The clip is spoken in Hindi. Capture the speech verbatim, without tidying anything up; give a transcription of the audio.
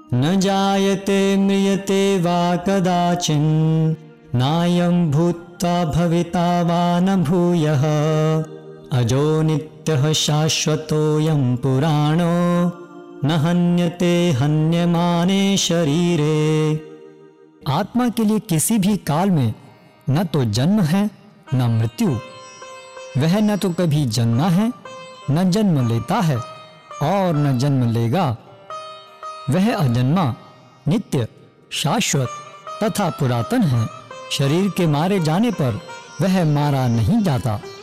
न जायते म्रियते वा कदाचिन् नायं भूत्वा भविता वा न भूयः अजो नित्यः शाश्वतोऽयं पुराणो न हन्यते हन्यमाने शरीरे। आत्मा के लिए किसी भी काल में न तो जन्म है न मृत्यु। वह न तो कभी जन्मा है न जन्म लेता है और न जन्म लेगा। वह अजन्मा, नित्य, शाश्वत तथा पुरातन है। शरीर के मारे जाने पर वह मारा नहीं जाता।